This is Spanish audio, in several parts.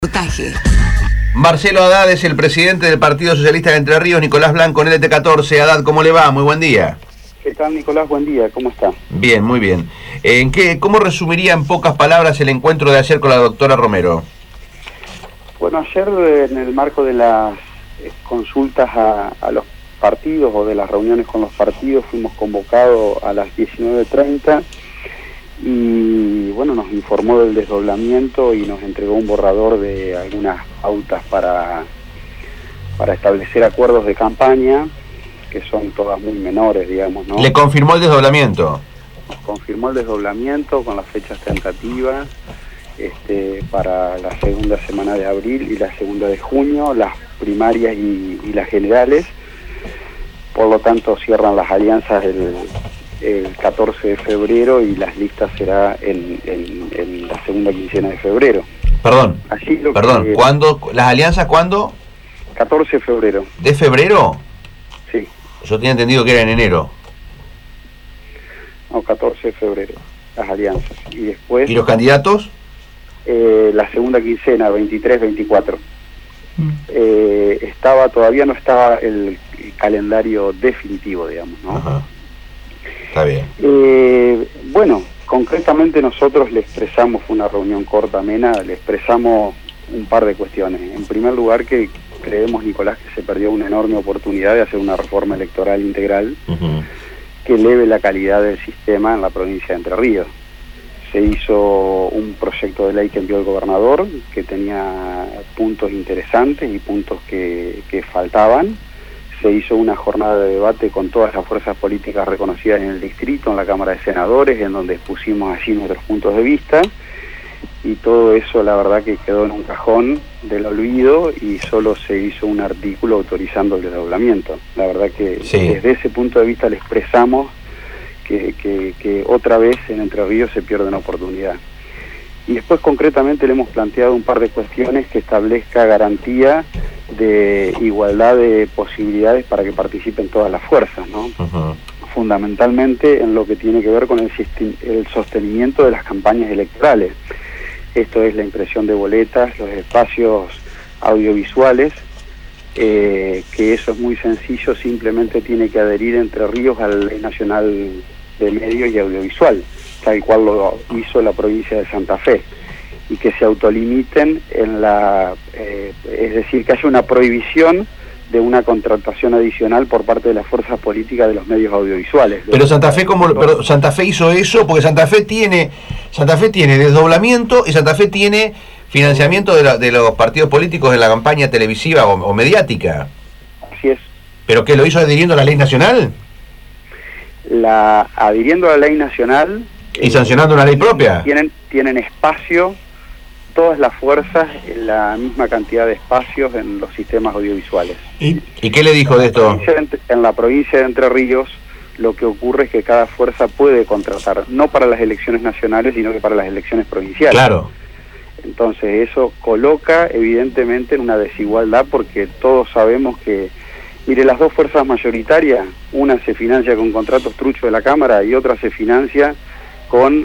Reportaje. Marcelo Haddad es el presidente del Partido Socialista de Entre Ríos, Nicolás Blanco en LT14. Haddad, ¿cómo le va? Muy buen día. ¿Qué tal, Nicolás? Buen día, ¿cómo está? Bien, muy bien. ¿Cómo resumiría en pocas palabras el encuentro de ayer con la doctora Romero? Bueno, ayer en el marco de las consultas a los partidos o de las reuniones con los partidos fuimos convocados a las 19:30 y bueno, nos informó del desdoblamiento y nos entregó un borrador de algunas pautas para establecer acuerdos de campaña, que son todas muy menores, digamos, ¿no? ¿Le confirmó el desdoblamiento? Nos confirmó el desdoblamiento con las fechas tentativas para la segunda semana de abril y la segunda de junio, las primarias y las generales. Por lo tanto, cierran las alianzas el 14 de febrero y las listas será en la segunda quincena de febrero. Perdón, Que, ¿cuándo? ¿Las alianzas cuándo? 14 de febrero. ¿De febrero? Sí. Yo tenía entendido que era en enero. No, 14 de febrero, las alianzas. Y después... ¿Y los candidatos? La segunda quincena, 23-24. Todavía no estaba el calendario definitivo, digamos, ¿no? Ajá. Está bien. Bueno, concretamente nosotros le expresamos, fue una reunión corta, amena, le expresamos un par de cuestiones. En primer lugar, que creemos, Nicolás, que se perdió una enorme oportunidad de hacer una reforma electoral integral que eleve la calidad del sistema en la provincia de Entre Ríos. Se hizo un proyecto de ley que envió el gobernador, que tenía puntos interesantes y puntos que faltaban. Se hizo una jornada de debate con todas las fuerzas políticas reconocidas en el distrito, en la Cámara de Senadores, en donde expusimos así nuestros puntos de vista, y todo eso la verdad que quedó en un cajón del olvido y solo se hizo un artículo autorizando el desdoblamiento. La verdad que sí, desde ese punto de vista le expresamos que otra vez en Entre Ríos se pierde una oportunidad. Y después concretamente le hemos planteado un par de cuestiones que establezca garantía de igualdad de posibilidades para que participen todas las fuerzas, ¿no? Fundamentalmente en lo que tiene que ver con el sostenimiento de las campañas electorales. Esto es la impresión de boletas, los espacios audiovisuales, que eso es muy sencillo, simplemente tiene que adherir Entre Ríos a la Ley Nacional de Medios y Audiovisual, tal cual lo hizo la provincia de Santa Fe, y que se autolimiten es decir, que haya una prohibición de una contratación adicional por parte de las fuerzas políticas de los medios audiovisuales. Pero Santa Fe Santa Fe hizo eso porque Santa Fe tiene desdoblamiento y Santa Fe tiene financiamiento de los partidos políticos en la campaña televisiva o mediática. Así es. ¿Pero qué, lo hizo adhiriendo a la ley nacional? Adhiriendo a la ley nacional... ¿Y sancionando una ley propia? Tienen espacio, todas las fuerzas, la misma cantidad de espacios en los sistemas audiovisuales. ¿Y qué le dijo de esto? En la provincia de Entre Ríos, lo que ocurre es que cada fuerza puede contratar, no para las elecciones nacionales, sino que para las elecciones provinciales. Claro. Entonces eso coloca evidentemente en una desigualdad, porque todos sabemos que, mire, las dos fuerzas mayoritarias, una se financia con contratos truchos de la Cámara y otra se financia con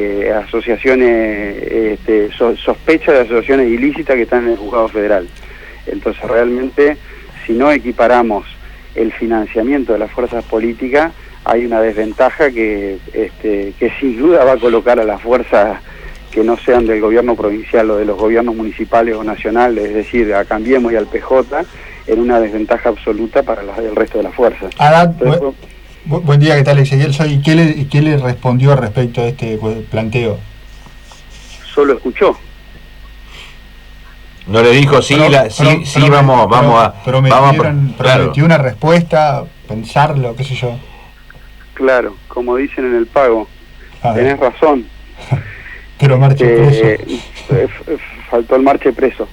asociaciones, sospecha de asociaciones ilícitas que están en el Juzgado Federal. Entonces realmente, si no equiparamos el financiamiento de las fuerzas políticas, hay una desventaja que sin duda va a colocar a las fuerzas que no sean del gobierno provincial o de los gobiernos municipales o nacionales, es decir, a Cambiemos y al PJ, en una desventaja absoluta para el resto de las fuerzas. Buen día, ¿qué tal, Ezequiel? ¿Y qué le respondió respecto a este planteo? Solo escuchó. No le dijo prometió una respuesta, pensarlo, qué sé yo. Claro, como dicen en el pago, tenés razón. Pero marche preso. Faltó el marche preso.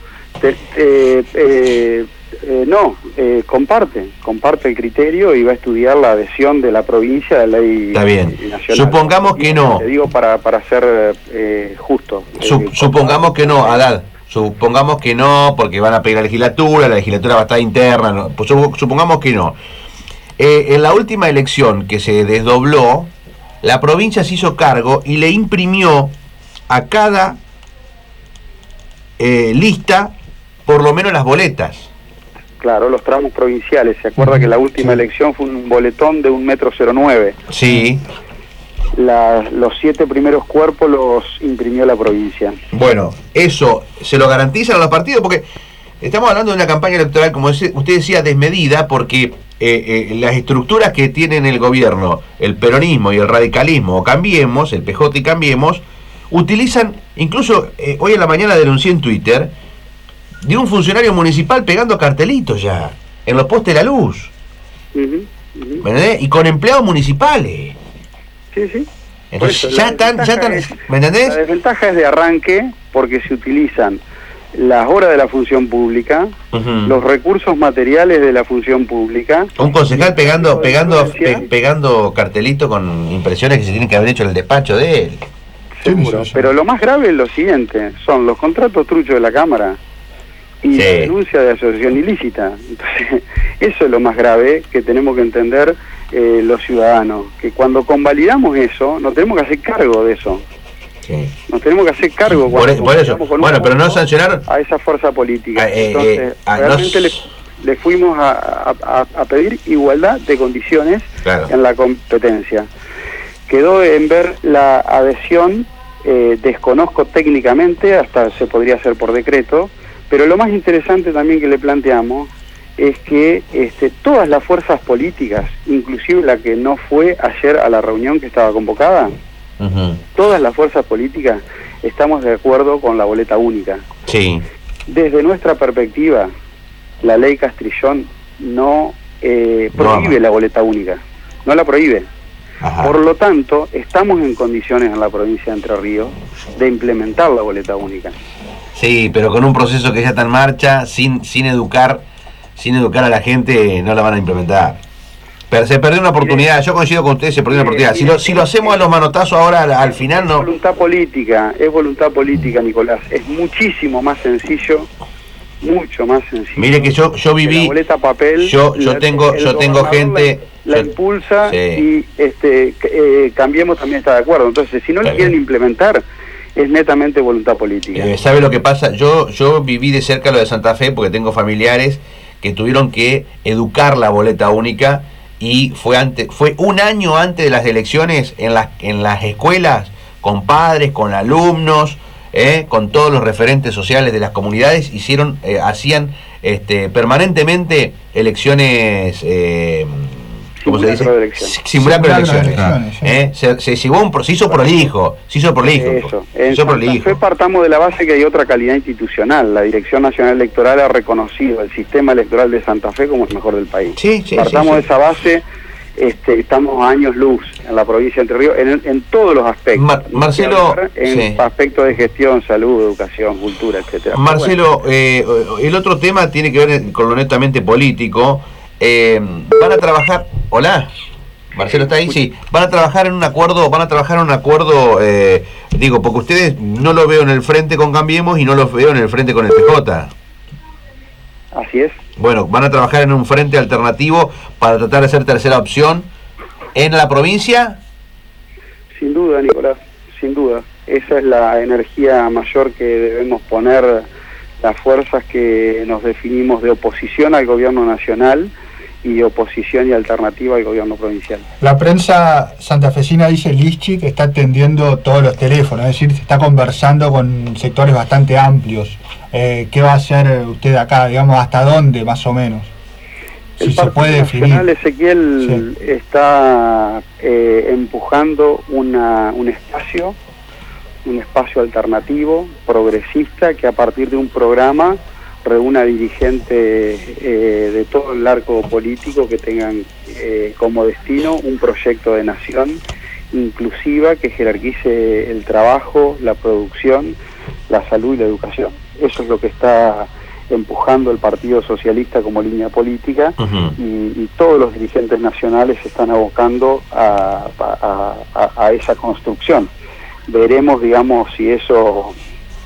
Comparte el criterio y va a estudiar la adhesión de la provincia a la ley nacional. Supongamos que no. Te digo para ser justo. Supongamos que no, Haddad. Supongamos que no, porque van a pedir la legislatura va a estar interna. No. Pues supongamos que no. En la última elección que se desdobló, la provincia se hizo cargo y le imprimió a cada lista por lo menos las boletas. Claro, los tramos provinciales. ¿Se acuerda que la última elección fue un boletón de 1,09 m? Sí. Los 7 primeros cuerpos los imprimió la provincia. Bueno, eso se lo garantizan a los partidos, porque estamos hablando de una campaña electoral, como usted decía, desmedida, porque las estructuras que tienen el gobierno, el peronismo y el radicalismo, o Cambiemos, el PJ y Cambiemos, utilizan, incluso hoy en la mañana denuncié en Twitter, de un funcionario municipal pegando cartelitos ya, en los postes de la luz. ¿Me entendés? Y con empleados municipales. Sí. Entonces ya están, ¿me entendés? La desventaja es de arranque, porque se utilizan las horas de la función pública, los recursos materiales de la función pública. Un concejal pegando cartelitos con impresiones que se tienen que haber hecho en el despacho de él. Seguro, pero lo más grave es lo siguiente, son los contratos truchos de la Cámara y la denuncia de asociación ilícita. Entonces, eso es lo más grave que tenemos que entender los ciudadanos, que cuando convalidamos eso, nos tenemos que hacer cargo de eso. Sí. Nos tenemos que hacer cargo por eso. Bueno, pero no sancionaron a esa fuerza política. Entonces, realmente le fuimos a pedir igualdad de condiciones en la competencia. Quedó en ver la adhesión, desconozco técnicamente, hasta se podría hacer por decreto, pero lo más interesante también que le planteamos es que todas las fuerzas políticas, inclusive la que no fue ayer a la reunión que estaba convocada, todas las fuerzas políticas estamos de acuerdo con la boleta única. Sí. Desde nuestra perspectiva, la ley Castrillón no prohíbe la boleta única, no la prohíbe. Por lo tanto, estamos en condiciones en la provincia de Entre Ríos de implementar la boleta única. Sí, pero con un proceso que ya está en marcha, sin educar a la gente, no la van a implementar. Pero se perdió una oportunidad. Yo coincido con ustedes, se perdió una oportunidad. Si lo hacemos a los manotazos ahora, al final no. Es voluntad política, Nicolás. Es muchísimo más sencillo, mucho más sencillo. Mire que yo viví. La boleta papel. Yo tengo gente. La impulsa y Cambiemos también está de acuerdo. Entonces, si no le quieren implementar, es netamente voluntad política. ¿Sabe lo que pasa? Yo viví de cerca lo de Santa Fe porque tengo familiares que tuvieron que educar la boleta única, y fue un año antes de las elecciones en las escuelas, con padres, con alumnos, con todos los referentes sociales de las comunidades, hacían permanentemente elecciones, ¿cómo se dice? Simulacro de elecciones. Se hizo prolijo. Después partamos de la base que hay otra calidad institucional. La Dirección Nacional Electoral ha reconocido el sistema electoral de Santa Fe como el mejor del país. Partamos de esa base. Estamos a años luz en la provincia de Entre Ríos en todos los aspectos. Marcelo, en aspectos de gestión, salud, educación, cultura, etcétera. Marcelo, el otro tema tiene que ver con lo netamente político. Van a trabajar. Hola, Marcelo, ¿está ahí? Sí. Van a trabajar en un acuerdo, digo, porque ustedes no lo veo en el frente con Cambiemos y no lo veo en el frente con el PJ. Así es. Bueno, van a trabajar en un frente alternativo para tratar de ser tercera opción en la provincia. Sin duda, Nicolás, sin duda. Esa es la energía mayor que debemos poner las fuerzas que nos definimos de oposición al gobierno nacional y oposición y alternativa al gobierno provincial. La prensa santafesina dice Lischy que está atendiendo todos los teléfonos, es decir, se está conversando con sectores bastante amplios. ¿Qué va a hacer usted acá? Digamos, ¿hasta dónde más o menos? Si se puede definir. El Partido Nacional, Ezequiel, está empujando un espacio alternativo, progresista, que a partir de un programa reúna dirigentes de todo el arco político que tengan como destino un proyecto de nación inclusiva que jerarquice el trabajo, la producción, la salud y la educación. Eso es lo que está empujando el Partido Socialista como línea política, y todos los dirigentes nacionales se están abocando a esa construcción. Veremos, digamos, si eso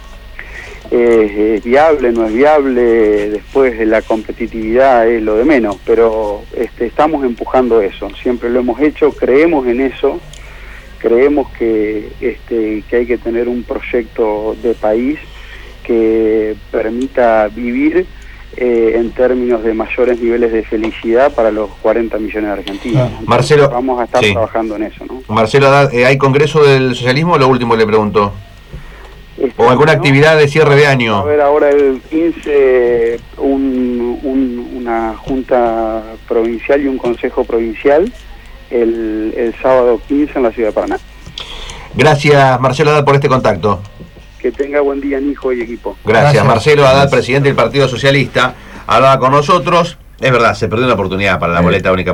es viable, no es viable, después de la competitividad es lo de menos, pero estamos empujando eso, siempre lo hemos hecho, creemos en eso, creemos que hay que tener un proyecto de país que permita vivir en términos de mayores niveles de felicidad para los 40 millones de argentinos. Entonces, Marcelo, vamos a estar sí, trabajando en eso, ¿no? Marcelo Haddad, ¿hay Congreso del Socialismo? Lo último le pregunto. ¿O alguna actividad de cierre de año? A ver, ahora el 15 una junta provincial y un consejo provincial el sábado 15 en la ciudad de Paraná. Gracias, Marcelo Haddad, por este contacto. Que tenga buen día, Nijo y equipo. Gracias. Marcelo Haddad, presidente del Partido Socialista, hablaba con nosotros. Es verdad, se perdió una oportunidad para la boleta única.